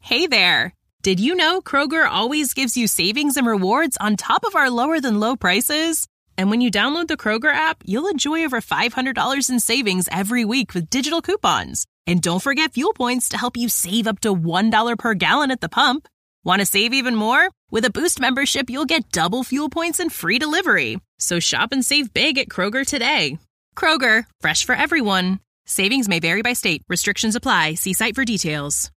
Hey there! Did you know Kroger always gives you savings and rewards on top of our lower-than-low prices? And when you download the Kroger app, you'll enjoy over $500 in savings every week with digital coupons. And don't forget fuel points to help you save up to $1 per gallon at the pump. Want to save even more? With a Boost membership, you'll get double fuel points and free delivery. So shop and save big at Kroger today. Kroger, fresh for everyone. Savings may vary by state. Restrictions apply. See site for details.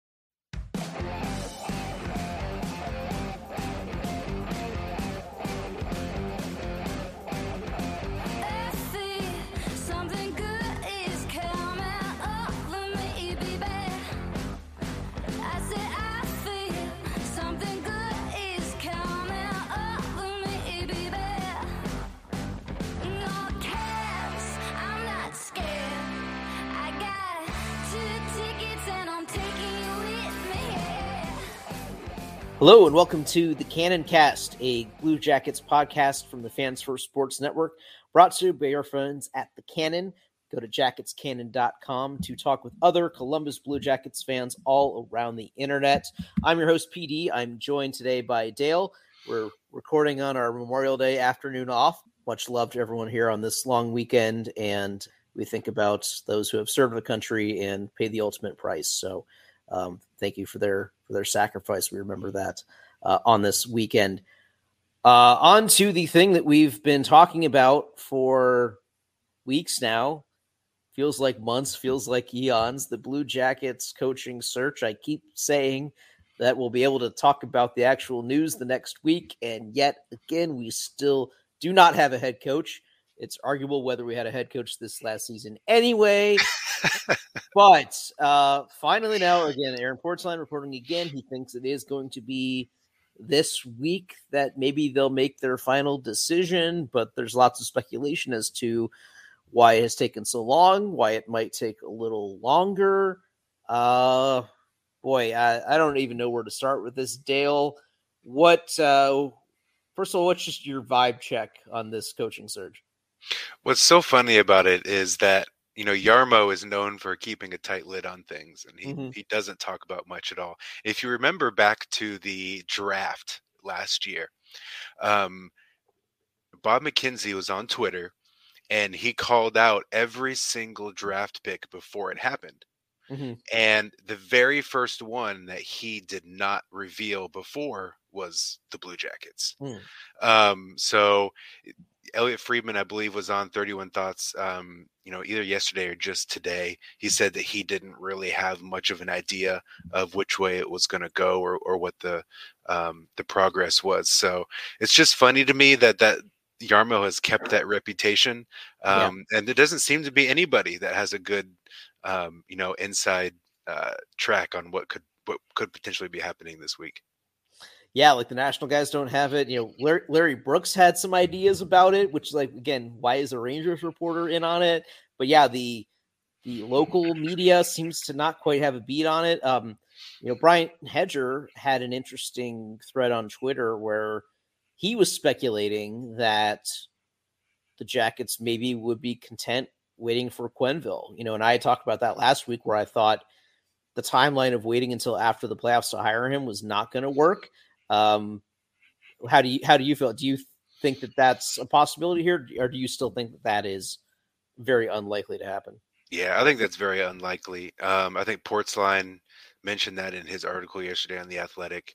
Hello and welcome to the Cannon Cast, a Blue Jackets podcast from the Fans First Sports Network, brought to you by our friends at the Cannon. Go to jacketscannon.com to talk with other Columbus Blue Jackets fans all around the internet. I'm your host, PD. I'm joined today by Dale. We're recording on our Memorial Day afternoon off. Much love to everyone here on this long weekend, and we think about those who have served the country and paid the ultimate price. So thank you for their sacrifice. We remember that on this weekend. On to the thing that we've been talking about for weeks now. Feels like months, feels like eons. The Blue Jackets coaching search. I keep saying that we'll be able to talk about the actual news the next week, and yet again, we still do not have a head coach. It's arguable whether we had a head coach this last season anyway. But finally now, again, Aaron Portzline reporting again. He thinks it is going to be this week that maybe they'll make their final decision, but there's lots of speculation as to why it has taken so long, why it might take a little longer. I don't even know where to start with this, Dale. First of all, what's just your vibe check on this coaching surge? What's so funny about it is that, Jarmo is known for keeping a tight lid on things, and he doesn't talk about much at all. If you remember back to the draft last year, Bob McKenzie was on Twitter, and he called out every single draft pick before it happened. Mm-hmm. And the very first one that he did not reveal before was the Blue Jackets. So Elliot Friedman, I believe, was on 31 Thoughts, either yesterday or just today. He said that he didn't really have much of an idea of which way it was going to go or what the progress was. So it's just funny to me that Jarmo has kept that reputation. And there doesn't seem to be anybody that has a good, inside track on what could potentially be happening this week. Yeah, like the national guys don't have it. Larry Brooks had some ideas about it, which, again, why is a Rangers reporter in on it? But yeah, the local media seems to not quite have a beat on it. Brian Hedger had an interesting thread on Twitter where he was speculating that the Jackets maybe would be content waiting for Quenneville. And I had talked about that last week where I thought the timeline of waiting until after the playoffs to hire him was not going to work. How do you feel? Do you think that that's a possibility here, or do you still think that is very unlikely to happen? Yeah, I think that's very unlikely. I think Portzline mentioned that in his article yesterday on The Athletic.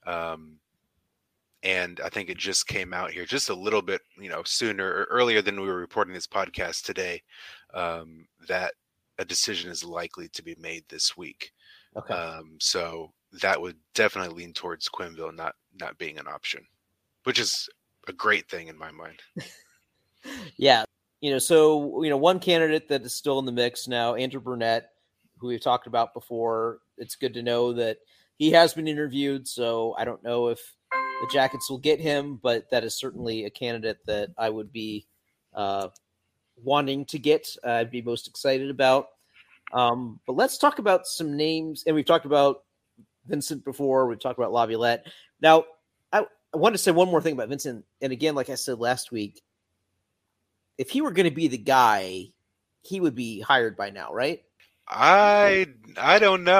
And I think it just came out here just a little bit, sooner or earlier than we were reporting this podcast today, that a decision is likely to be made this week. Okay. So that would definitely lean towards Quenneville not being an option, which is a great thing in my mind. Yeah. One candidate that is still in the mix now, Andrew Burnett, who we've talked about before. It's good to know that he has been interviewed. So I don't know if the Jackets will get him, but that is certainly a candidate that I would be wanting to get. I'd be most excited about. But let's talk about some names. And we've talked about Vincent before. We've talked about Laviolette. Now, I want to say one more thing about Vincent. And again, like I said last week, if he were going to be the guy, he would be hired by now, right? I don't know.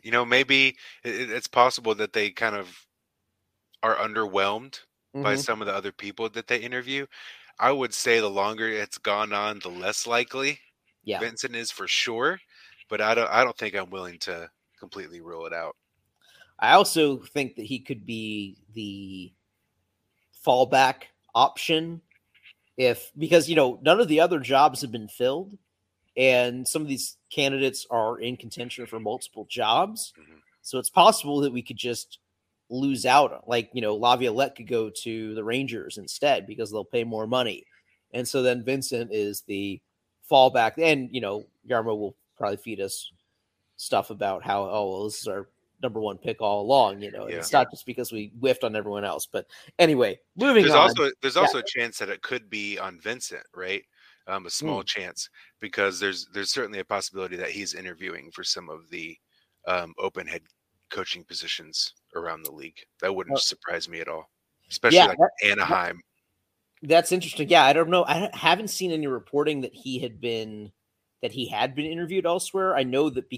maybe it's possible that they kind of are underwhelmed by Mm-hmm. some of the other people that they interview. I would say the longer it's gone on, the less likely Yeah. Vincent is for sure, but I don't think I'm willing to completely rule it out. I also think that he could be the fallback option because none of the other jobs have been filled, and some of these candidates are in contention for multiple jobs. Mm-hmm. So it's possible that we could just lose out. Like, Laviolette could go to the Rangers instead because they'll pay more money. And so then Vincent is the fallback. And, Yarmo will probably feed us stuff about how, this is our number one pick all along, and it's not just because we whiffed on everyone else. But anyway, moving on. There's also a chance that it could be on Vincent, right? A small chance, because there's certainly a possibility that he's interviewing for some of the open head coaching positions around the league. That wouldn't surprise me at all, especially Anaheim. That's interesting. Yeah, I don't know. I haven't seen any reporting that he had been interviewed elsewhere. I know that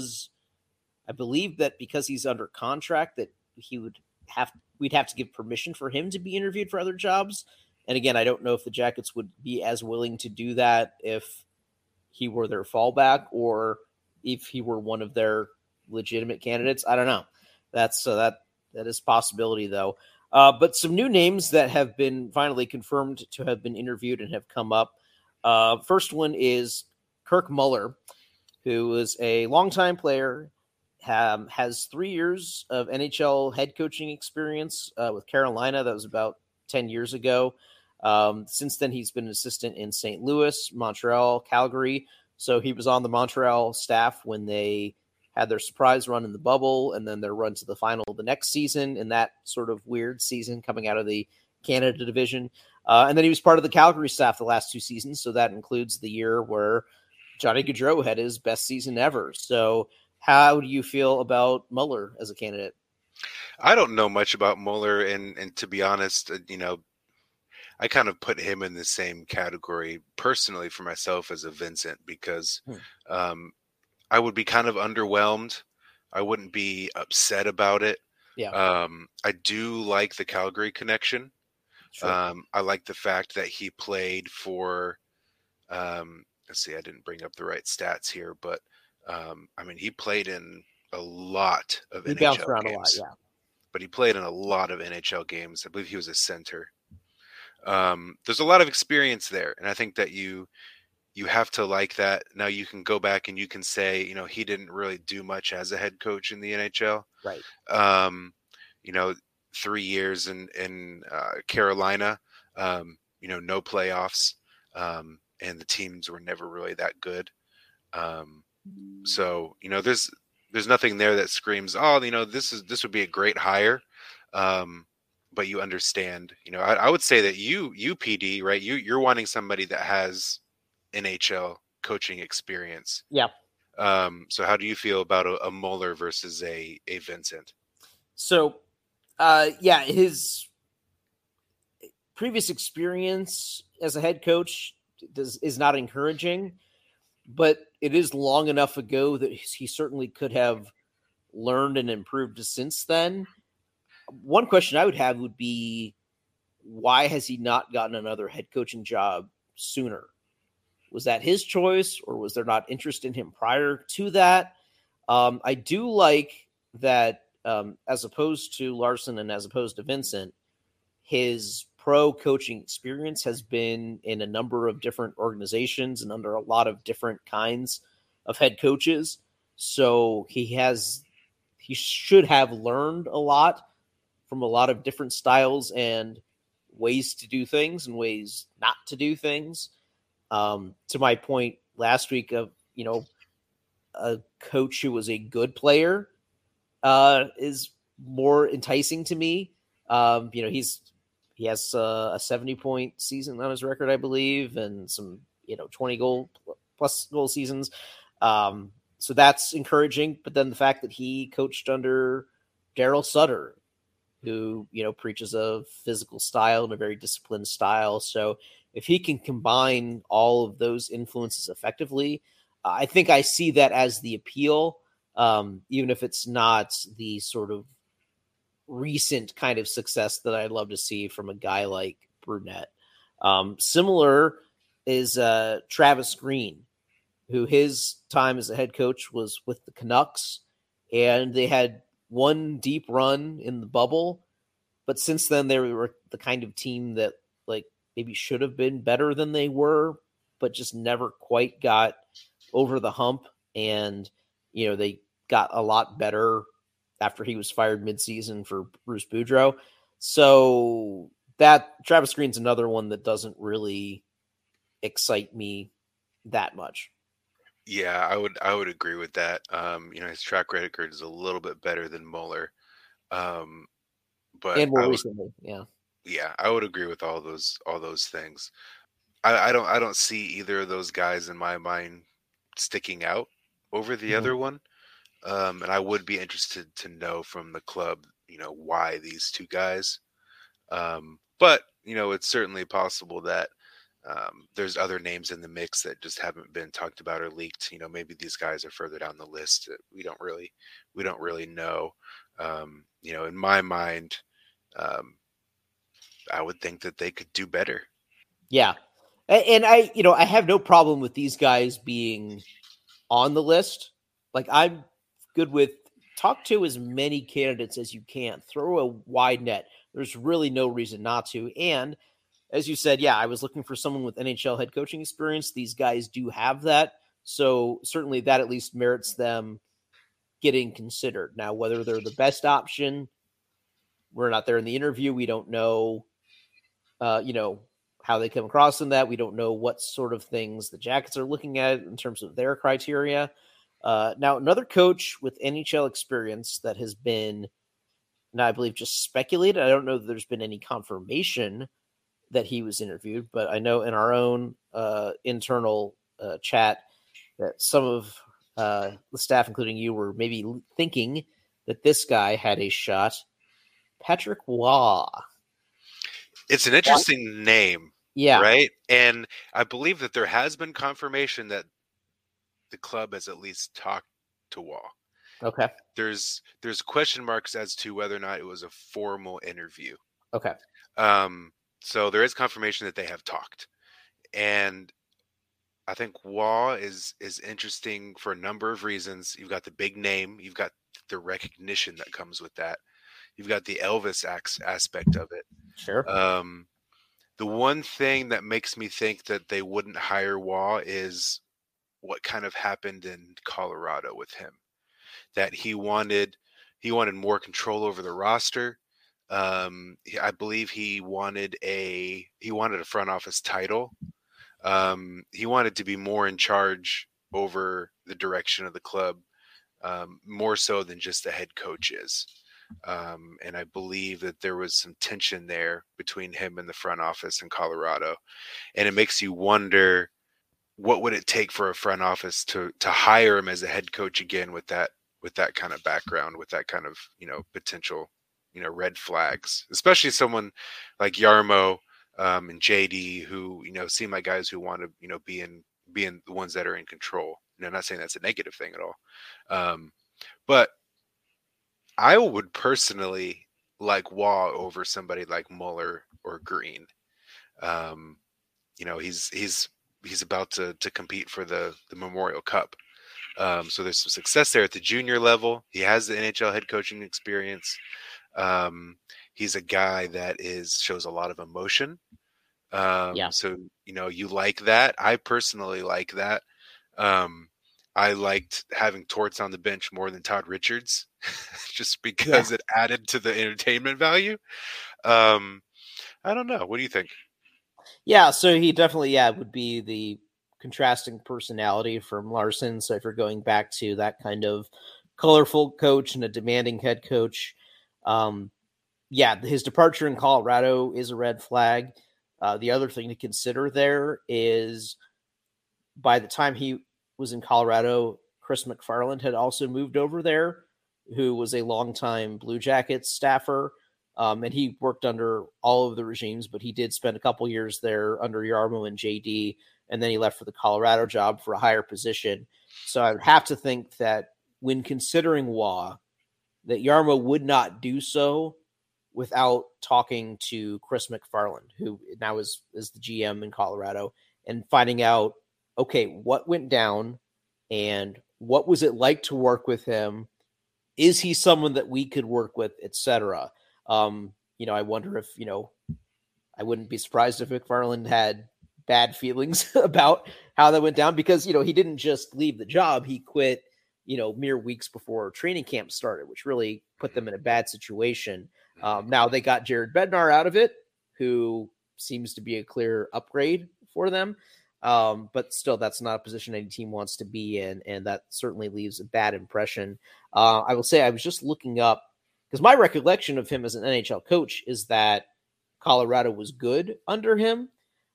I believe that because he's under contract, that we'd have to give permission for him to be interviewed for other jobs. And again, I don't know if the Jackets would be as willing to do that if he were their fallback or if he were one of their legitimate candidates. I don't know. That is a possibility, though. But some new names that have been finally confirmed to have been interviewed and have come up. First one is Kirk Muller, who is a longtime player, has 3 years of NHL head coaching experience with Carolina. That was about 10 years ago. Since then, he's been an assistant in St. Louis, Montreal, Calgary. So he was on the Montreal staff when they had their surprise run in the bubble and then their run to the final the next season in that sort of weird season coming out of the Canada division. And then he was part of the Calgary staff the last 2 seasons. So that includes the year where Johnny Gaudreau had his best season ever. So how do you feel about Muller as a candidate? I don't know much about Muller, and to be honest, I kind of put him in the same category personally for myself as a Vincent, because I would be kind of underwhelmed. I wouldn't be upset about it. Yeah. I do like the Calgary connection. Sure. I like the fact that he played for, let's see, I didn't bring up the right stats here, but he played in a lot of NHL games. He bounced around a lot, yeah. But he played in a lot of NHL games. I believe he was a center. There's a lot of experience there, and I think that you have to like that. Now you can go back and you can say, he didn't really do much as a head coach in the NHL. Right. 3 years in Carolina, no playoffs, and the teams were never really that good. So there's nothing there that screams, this would be a great hire. But you understand, I would say that you PD, right? You're wanting somebody that has NHL coaching experience. Yeah. So how do you feel about a Muller versus a Vincent? So, his previous experience as a head coach is not encouraging, but it is long enough ago that he certainly could have learned and improved since then. One question I would have would be, why has he not gotten another head coaching job sooner? Was that his choice, or was there not interest in him prior to that? I do like that, as opposed to Larson and as opposed to Vincent, his pro coaching experience has been in a number of different organizations and under a lot of different kinds of head coaches. So he should have learned a lot from a lot of different styles and ways to do things and ways not to do things. To my point last week of, a coach who was a good player is more enticing to me. He has a 70-point season on his record, I believe, and some, 20 plus goal seasons. So that's encouraging. But then the fact that he coached under Daryl Sutter, who, preaches a physical style and a very disciplined style. So if he can combine all of those influences effectively, I think I see that as the appeal. even if it's not the sort of recent kind of success that I'd love to see from a guy like Brunette. Similar is Travis Green, who his time as a head coach was with the Canucks, and they had one deep run in the bubble. But since then, they were the kind of team that like maybe should have been better than they were, but just never quite got over the hump. And, you know, they got a lot better after he was fired midseason for Bruce Boudreau. So that Travis Green's another one that doesn't really excite me that much. Yeah, I would agree with that. You know, his track record is a little bit better than Mueller. But And more recently, yeah, I would agree with all those things. I don't see either of those guys in my mind sticking out over the other one. And I would be interested to know from the club, you know, why these two guys. But you know, it's certainly possible that there's other names in the mix that just haven't been talked about or leaked. You know, maybe these guys are further down the list. We don't really know. You know, in my mind, I would think that they could do better. Yeah. And I have no problem with these guys being on the list. Like, I'm good with talk to as many candidates as you can. Throw a wide net. There's really no reason not to. And as you said, I was looking for someone with NHL head coaching experience. These guys do have that. So certainly that at least merits them getting considered. Now, whether they're the best option, we're not there in the interview. We don't know, how they come across in that. We don't know what sort of things the Jackets are looking at in terms of their criteria. Now, another coach with NHL experience that has been, now I believe, just speculated. I don't know that there's been any confirmation that he was interviewed, but I know in our own internal chat that some of the staff, including you, were maybe thinking that this guy had a shot. Patrick Waugh. It's an interesting name. Yeah. Right. And I believe that there has been confirmation that the club has at least talked to Waugh. Okay. There's question marks as to whether or not it was a formal interview. Okay. So there is confirmation that they have talked. And I think Waugh is interesting for a number of reasons. You've got the big name, you've got the recognition that comes with that. You've got the Elvis aspect of it. Sure. The one thing that makes me think that they wouldn't hire Waugh is what kind of happened in Colorado with him. That he wanted more control over the roster. I believe he wanted a front office title. He wanted to be more in charge over the direction of the club, more so than just the head coach is. And I believe that there was some tension there between him and the front office in Colorado. And it makes you wonder, what would it take for a front office to hire him as a head coach again with that kind of background, with that kind of, potential, red flags, especially someone like Jarmo and JD, who, seem like guys who want to, being the ones that are in control. I'm not saying that's a negative thing at all. But I would personally like Waugh over somebody like Mueller or Green. He's about to compete for the Memorial Cup. So there's some success there at the junior level. He has the NHL head coaching experience. He's a guy that shows a lot of emotion. So, you like that. I personally like that. I liked having Torts on the bench more than Todd Richards, just because it added to the entertainment value. I don't know. What do you think? Yeah, so he definitely, would be the contrasting personality from Larson. So if you're going back to that kind of colorful coach and a demanding head coach, his departure in Colorado is a red flag. The other thing to consider there is by the time he was in Colorado, Chris McFarland had also moved over there, who was a longtime Blue Jackets staffer. And he worked under all of the regimes, but he did spend a couple years there under Jarmo and JD, and then he left for the Colorado job for a higher position. So I would have to think that when considering Waugh, that Jarmo would not do so without talking to Chris McFarland, who now is the GM in Colorado, and finding out, okay, what went down and what was it like to work with him? Is he someone that we could work with, etc.? I wonder if, I wouldn't be surprised if McFarland had bad feelings about how that went down, because, he didn't just leave the job. He quit, mere weeks before training camp started, which really put them in a bad situation. Now they got Jared Bednar out of it, who seems to be a clear upgrade for them. But still, that's not a position any team wants to be in, and that certainly leaves a bad impression. I will say I was just looking up, because my recollection of him as an NHL coach is that Colorado was good under him.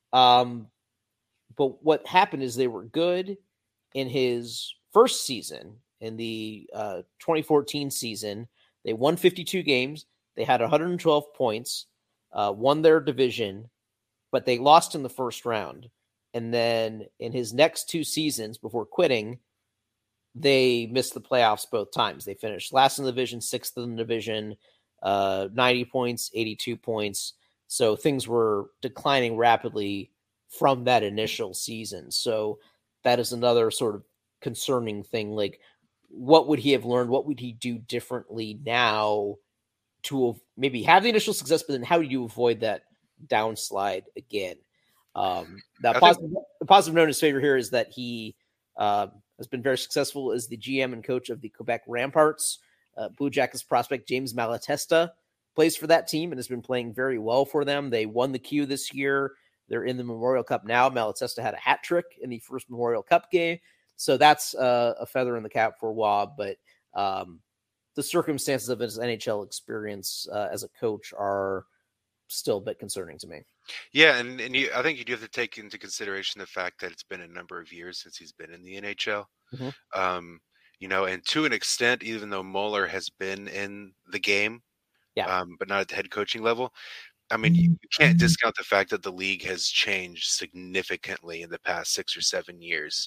But what happened is they were good in his first season, in the 2014 season. They won 52 games. They had 112 points, won their division, but they lost in the first round. And then in his next two seasons before quitting, they missed the playoffs both times. They finished last in the division, sixth in the division, 90 points, 82 points. So things were declining rapidly from that initial season. So that is another sort of concerning thing. Like, what would he have learned? What would he do differently now to maybe have the initial success, but then how do you avoid that downslide again? The positive note in his favor here is that he has been very successful as the GM and coach of the Quebec Ramparts. Blue Jackets prospect James Malatesta plays for that team and has been playing very well for them. They won the Q this year. They're in the Memorial Cup now. Malatesta had a hat trick in the first Memorial Cup game. So that's a feather in the cap for Waugh. But the circumstances of his NHL experience as a coach are still a bit concerning to me. Yeah, and I think you do have to take into consideration the fact that it's been a number of years since he's been in the NHL. Mm-hmm. And to an extent, even though Mueller has been in the game, but not at the head coaching level, I mean, you can't discount the fact that the league has changed significantly in the past 6 or 7 years.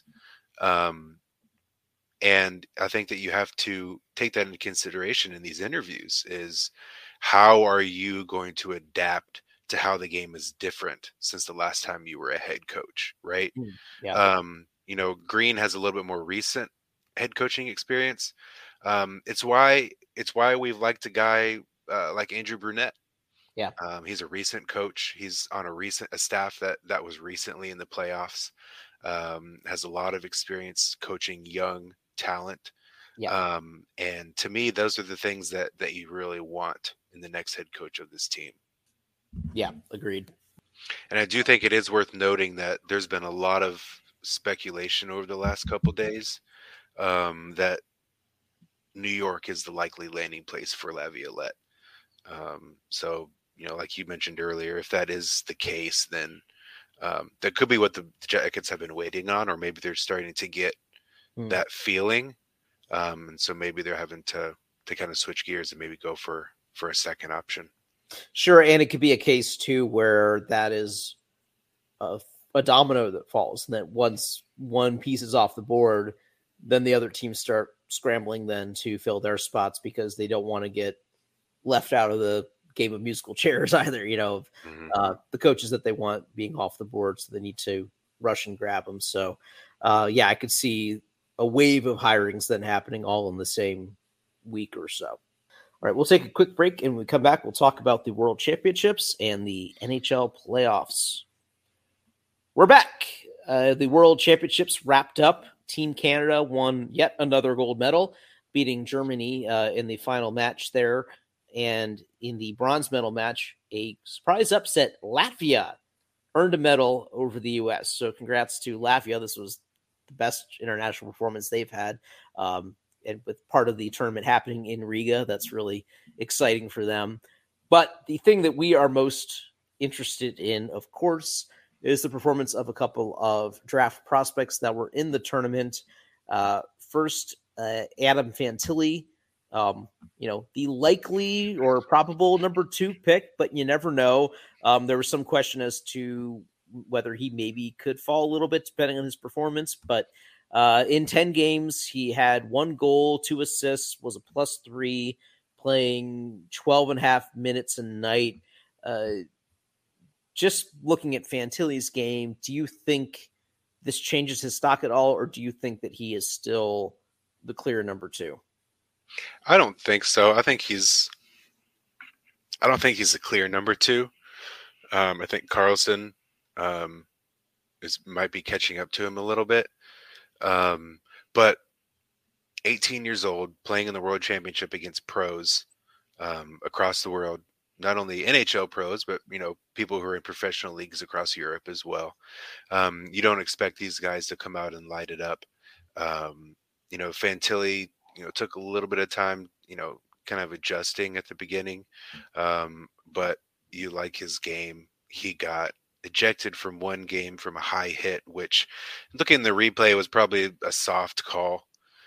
And I think that you have to take that into consideration in these interviews, is how are you going to adapt to how the game is different since the last time you were a head coach, right? Yeah. Green has a little bit more recent head coaching experience. It's why we've liked a guy like Andrew Brunette. Yeah. He's a recent coach. He's on a staff that was recently in the playoffs. Has a lot of experience coaching young talent. Yeah. And to me, those are the things that you really want in the next head coach of this team. Yeah, agreed. And I do think it is worth noting that there's been a lot of speculation over the last couple of days that New York is the likely landing place for Laviolette. So, like you mentioned earlier, if that is the case, then that could be what the Jackets have been waiting on, or maybe they're starting to get that feeling. And so maybe they're having to kind of switch gears and maybe go for a second option. Sure, and it could be a case too where that is a domino that falls, and that once one piece is off the board, then the other teams start scrambling then to fill their spots, because they don't want to get left out of the game of musical chairs either, the coaches that they want being off the board, so they need to rush and grab them. So I could see a wave of hirings then happening all in the same week or so. All right, we'll take a quick break, and when we come back, we'll talk about the World Championships and the NHL playoffs. We're back. The World Championships wrapped up. Team Canada won yet another gold medal, beating Germany in the final match there. And in the bronze medal match, a surprise upset, Latvia earned a medal over the U.S. So congrats to Latvia. This was the best international performance they've had. And with part of the tournament happening in Riga, that's really exciting for them. But the thing that we are most interested in, of course, is the performance of a couple of draft prospects that were in the tournament. First, Adam Fantilli, the likely or probable number 2 pick, but you never know. There was some question as to whether he maybe could fall a little bit depending on his performance, but In 10 games, he had 1 goal, 2 assists, was a +3, playing 12 and a half minutes a night. Just looking at Fantilli's game, do you think this changes his stock at all, or do you think that he is still the clear number 2? I don't think so. I don't think he's the clear number 2. I think Karlsson might be catching up to him a little bit. But 18 years old, playing in the World Championship against pros across the world, not only NHL pros, but people who are in professional leagues across Europe as well. You don't expect these guys to come out and light it up. Fantilli, took a little bit of time, kind of adjusting at the beginning, but you like his game. He got ejected from one game from a high hit, which, looking in the replay, was probably a soft call.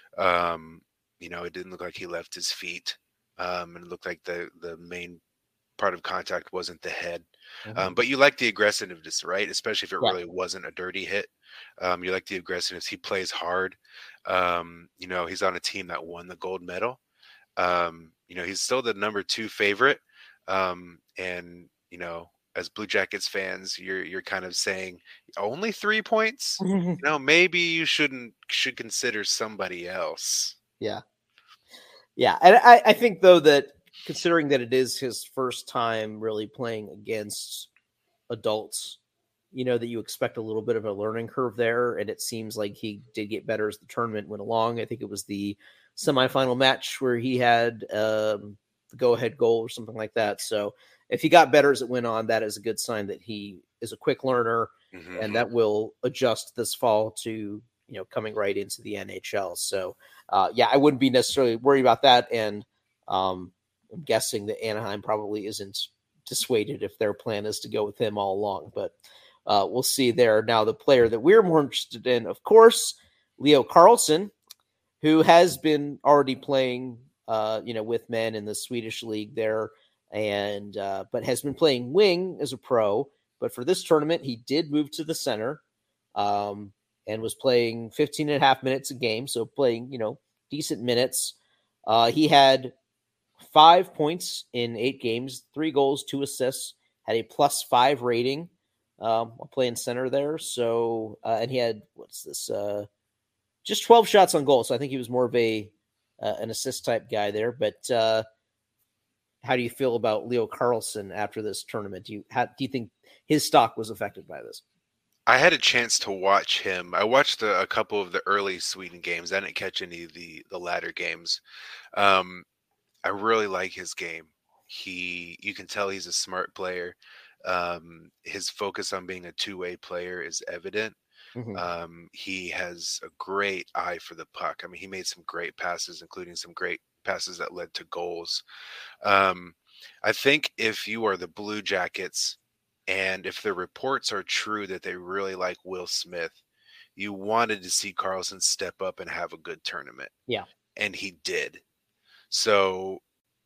It didn't look like he left his feet, and it looked like the main part of contact wasn't the head. Mm-hmm. But you like the aggressiveness, right? Especially if it really wasn't a dirty hit. You like the aggressiveness. He plays hard. He's on a team that won the gold medal. He's still the number 2 favorite. And as Blue Jackets fans, you're kind of saying only 3 points. Maybe you should consider somebody else. Yeah. And I think, though, that considering that it is his first time really playing against adults, that you expect a little bit of a learning curve there. And it seems like he did get better as the tournament went along. I think it was the semifinal match where he had the go-ahead goal or something like that. So if he got better as it went on, that is a good sign that he is a quick learner, mm-hmm. and that will adjust this fall to, coming right into the NHL. So, I wouldn't be necessarily worried about that. And I'm guessing that Anaheim probably isn't dissuaded if their plan is to go with him all along. But we'll see there. Now, the player that we're more interested in, of course, Leo Carlsson, who has been already playing, with men in the Swedish league there, and but has been playing wing as a pro. But for this tournament, he did move to the center, and was playing 15 and a half minutes a game. So playing, decent minutes. He had 5 points in 8 games, 3 goals, 2 assists, had a +5 rating while playing center there. So, and he had, just 12 shots on goal. So I think he was more of an assist type guy there. But how do you feel about Leo Carlsson after this tournament? Do you think his stock was affected by this? I had a chance to watch him. I watched a couple of the early Sweden games. I didn't catch any of the latter games. I really like his game. You can tell he's a smart player. His focus on being a two-way player is evident. Mm-hmm. He has a great eye for the puck. I mean, he made some great passes, including some great passes that led to goals. I think if you are the Blue Jackets, and if the reports are true that they really like Will Smith, you wanted to see Karlsson step up and have a good tournament. Yeah. And he did. So,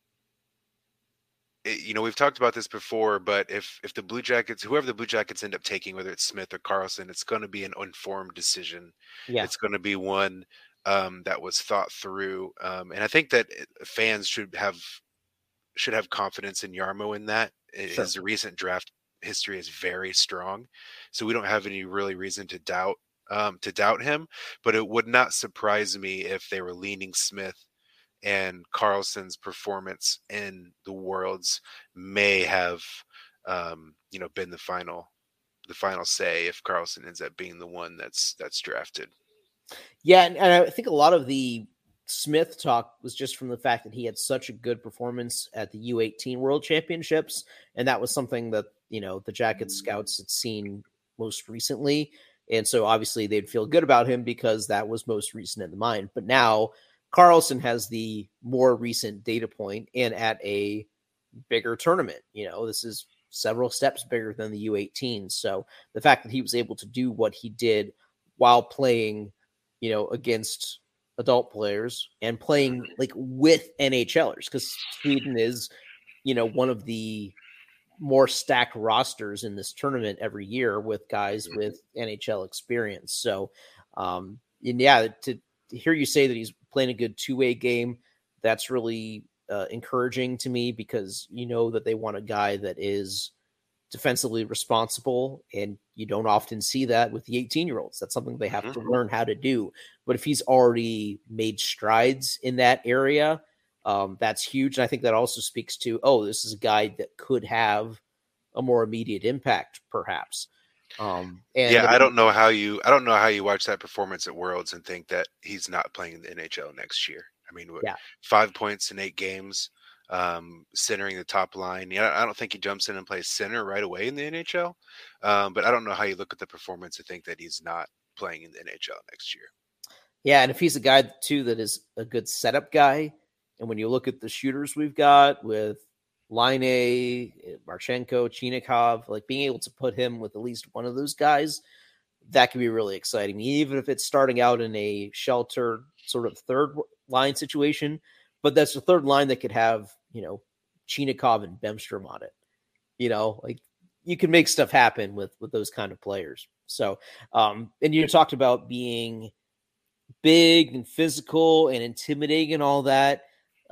we've talked about this before, but if the Blue Jackets, whoever the Blue Jackets end up taking, whether it's Smith or Karlsson, it's going to be an informed decision. Yeah. It's going to be one that was thought through. And I think that fans should have confidence in Jarmo in that. Sure. His recent draft history is very strong, so we don't have any really reason to doubt him. But it would not surprise me if they were leaning Smith, and Karlsson's performance in the Worlds may have been the final say if Karlsson ends up being the one that's drafted. Yeah, and I think a lot of the Smith talk was just from the fact that he had such a good performance at the U18 World Championships, and that was something that the Jackets scouts had seen most recently, and so obviously they'd feel good about him because that was most recent in the mind. But now Karlsson has the more recent data point, and at a bigger tournament. This is several steps bigger than the U18. So the fact that he was able to do what he did while playing, against adult players and playing like with NHLers, because Sweden is, one of the more stacked rosters in this tournament every year with guys with NHL experience. So yeah, to hear you say that he's playing a good two-way game, that's really encouraging to me, because you know that they want a guy that is defensively responsible, and you don't often see that with the 18-year-olds. That's something they have to learn how to do. But if he's already made strides in that area, that's huge. And I think that also speaks to, this is a guy that could have a more immediate impact, perhaps. I don't know how you watch that performance at Worlds and think that he's not playing in the NHL next year. I mean, 5 points in 8 games, centering the top line. I don't think he jumps in and plays center right away in the NHL. But I don't know how you look at the performance and think that he's not playing in the NHL next year. Yeah, and if he's a guy too that is a good setup guy, and when you look at the shooters we've got with Line, Marchenko, Chinakhov, like being able to put him with at least one of those guys, that could be really exciting. Even if it's starting out in a sheltered sort of third line situation, but that's the third line that could have, Chinakhov and Bemstrom on it. Like you can make stuff happen with those kind of players. So, and you talked about being big and physical and intimidating and all that.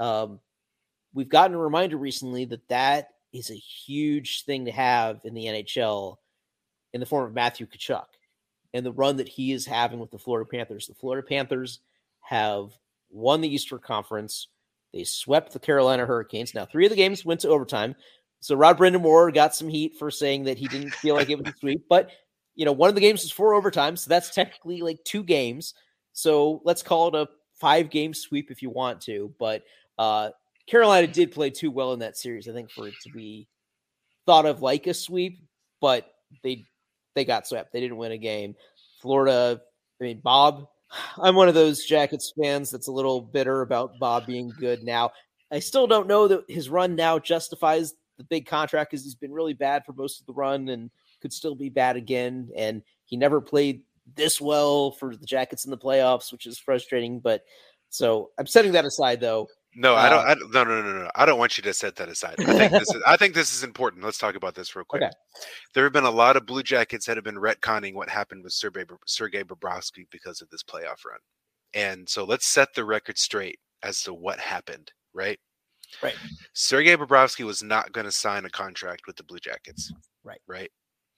We've gotten a reminder recently that is a huge thing to have in the NHL in the form of Matthew Tkachuk and the run that he is having with the Florida Panthers. The Florida Panthers have won the Eastern Conference. They swept the Carolina Hurricanes. Now, 3 of the games went to overtime. So Rod Brind'Amour got some heat for saying that he didn't feel like it was a sweep. But, one of the games was 4 overtime, so that's technically like 2 games. So let's call it a 5-game sweep if you want to. But Carolina did play too well in that series, I think, for it to be thought of like a sweep. But they got swept. They didn't win a game. Florida, Bob, I'm one of those Jackets fans that's a little bitter about Bob being good now. I still don't know that his run now justifies the big contract, because he's been really bad for most of the run and could still be bad again. And he never played this well for the Jackets in the playoffs, which is frustrating. But so I'm setting that aside, though. No, I don't. No. I don't want you to set that aside. I think this is important. Let's talk about this real quick. Okay. There have been a lot of Blue Jackets that have been retconning what happened with Sergei Bobrovsky because of this playoff run, and so let's set the record straight as to what happened. Right. Sergei Bobrovsky was not going to sign a contract with the Blue Jackets. Right.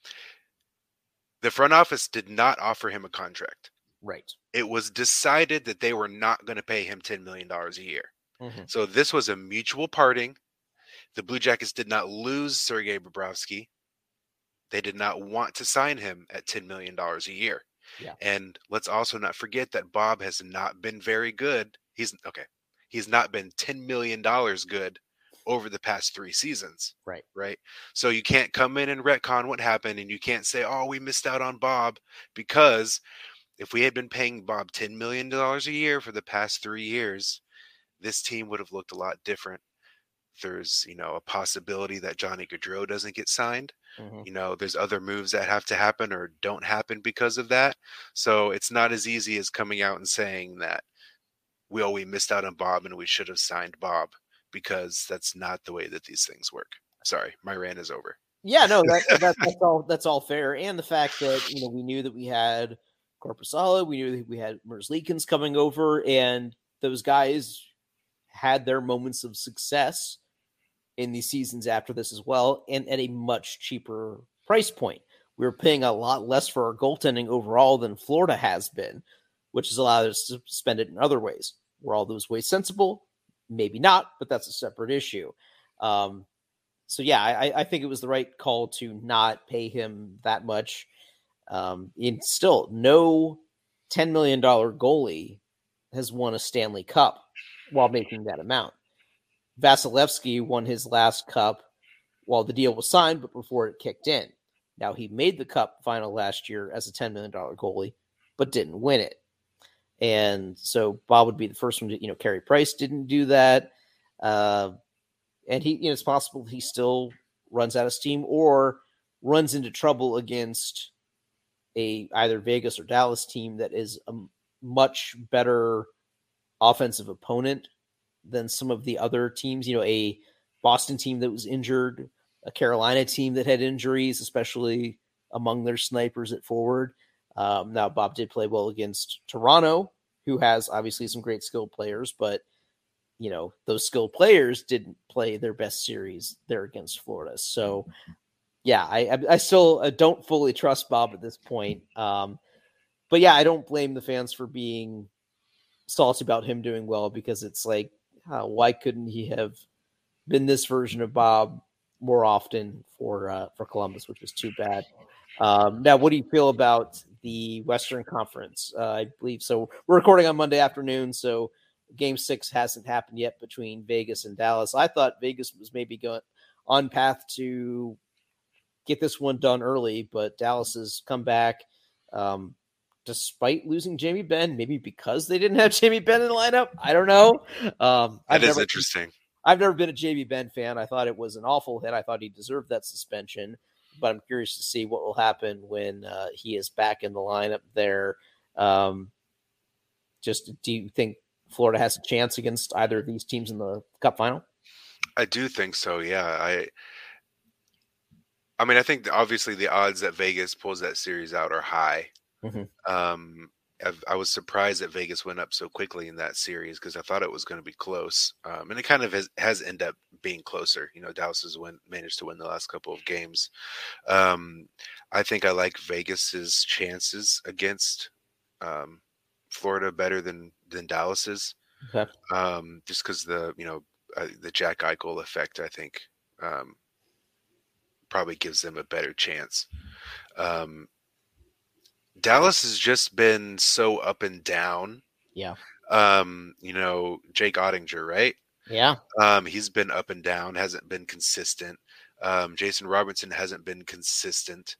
The front office did not offer him a contract. Right. It was decided that they were not going to pay him $10 million a year. Mm-hmm. So this was a mutual parting. The Blue Jackets did not lose Sergei Bobrovsky. They did not want to sign him at $10 million a year. Yeah. And let's also not forget that Bob has not been very good. He's not been $10 million good over the past 3 seasons. Right. So you can't come in and retcon what happened, and you can't say, we missed out on Bob, because if we had been paying Bob $10 million a year for the past 3 years, this team would have looked a lot different. There's, a possibility that Johnny Gaudreau doesn't get signed. Mm-hmm. There's other moves that have to happen or don't happen because of that. So it's not as easy as coming out and saying that we missed out on Bob and we should have signed Bob, because that's not the way that these things work. Sorry, my rant is over. Yeah, no, that's all fair. And the fact that, we knew that we had Korpisalo, we knew that we had Merzlikins coming over, and those guys had their moments of success in the seasons after this as well, and at a much cheaper price point. We were paying a lot less for our goaltending overall than Florida has been, which has allowed us to spend it in other ways. Were all those ways sensible? Maybe not, but that's a separate issue. So yeah, I think it was the right call to not pay him that much. And still, no $10 million goalie has won a Stanley Cup while making that amount. Vasilevsky won his last cup while the deal was signed, but before it kicked in. Now, he made the cup final last year as a $10 million goalie, but didn't win it. And so Bob would be the first one to, Carey Price didn't do that. And he, it's possible he still runs out of steam or runs into trouble against either Vegas or Dallas team that is a much better offensive opponent than some of the other teams. A Boston team that was injured, a Carolina team that had injuries, especially among their snipers at forward. Now, Bob did play well against Toronto, who has obviously some great skilled players, but those skilled players didn't play their best series there against Florida. So, yeah, I still don't fully trust Bob at this point. But yeah, I don't blame the fans for being salty about him doing well, because it's like, why couldn't he have been this version of Bob more often for Columbus, which was too bad. Now, what do you feel about the Western Conference? I believe so. We're recording on Monday afternoon, so Game 6 hasn't happened yet between Vegas and Dallas. I thought Vegas was maybe going on path to get this one done early, but Dallas has come back despite losing Jamie Benn, maybe because they didn't have Jamie Benn in the lineup. I don't know. That is interesting. I've never been a Jamie Benn fan. I thought it was an awful hit. I thought he deserved that suspension, but I'm curious to see what will happen when he is back in the lineup there. Do you think Florida has a chance against either of these teams in the Cup final? I do think so. Yeah. I mean, I think obviously the odds that Vegas pulls that series out are high. Mm-hmm. I was surprised that Vegas went up so quickly in that series, because I thought it was going to be close. And it kind of has ended up being closer. Dallas has managed to win the last couple of games. I think I like Vegas's chances against Florida better than Dallas's. Okay. Just because the Jack Eichel effect, I think, probably gives them a better chance. Dallas has just been so up and down. Yeah. Jake Ottinger, right? Yeah. He's been up and down, hasn't been consistent. Jason Robertson hasn't been consistent.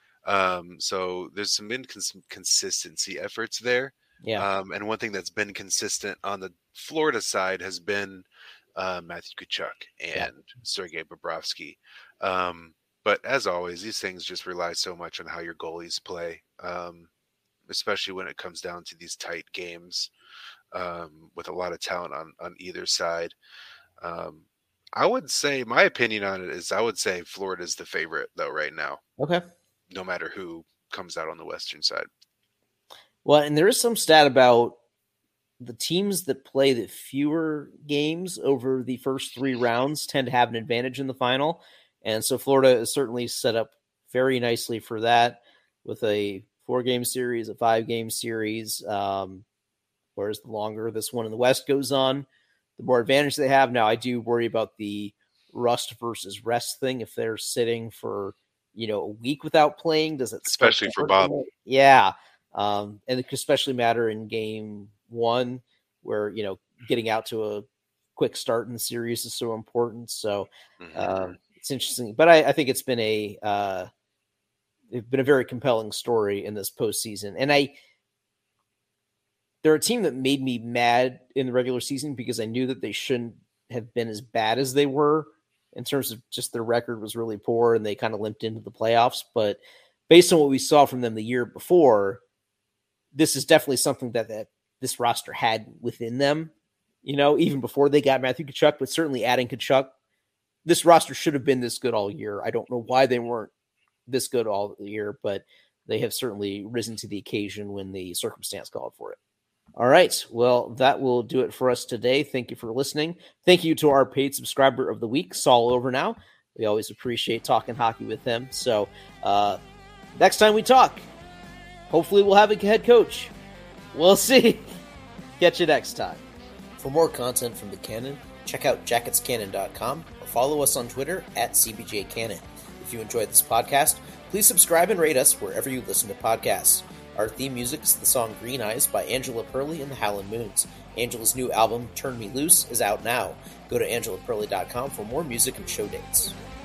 So there's some inconsistency efforts there. Yeah. And one thing that's been consistent on the Florida side has been Matthew Tkachuk and Sergei Bobrovsky. But as always, these things just rely so much on how your goalies play, especially when it comes down to these tight games with a lot of talent on either side. I would say my opinion on it is I would say Florida's the favorite, though, right now. Okay. No matter who comes out on the Western side. Well, and there is some stat about the teams that play the fewer games over the first 3 rounds tend to have an advantage in the final. And so Florida is certainly set up very nicely for that with a 4-game series, a 5-game series. Whereas the longer this one in the West goes on, the more advantage they have. Now, I do worry about the rust versus rest thing. If they're sitting for, a week without playing, does it? Especially for Bob. Yeah. And it could especially matter in game 1 where, getting out to a quick start in the series is so important. So, it's interesting, but I think it's been a very compelling story in this postseason. And they're a team that made me mad in the regular season because I knew that they shouldn't have been as bad as they were in terms of just their record was really poor and they kind of limped into the playoffs. But based on what we saw from them the year before, this is definitely something that this roster had within them, even before they got Matthew Tkachuk, but certainly adding Tkachuk. This roster should have been this good all year. I don't know why they weren't this good all year, but they have certainly risen to the occasion when the circumstance called for it. All right. Well, that will do it for us today. Thank you for listening. Thank you to our paid subscriber of the week, Saul Overnow. We always appreciate talking hockey with him. So next time we talk, hopefully we'll have a head coach. We'll see. Catch you next time. For more content from the Cannon, check out jacketscannon.com or follow us on Twitter @CBJCannon. If you enjoyed this podcast, please subscribe and rate us wherever you listen to podcasts. Our theme music is the song Green Eyes by Angela Perley and the Howlin' Moons. Angela's new album, Turn Me Loose, is out now. Go to angelaperley.com for more music and show dates.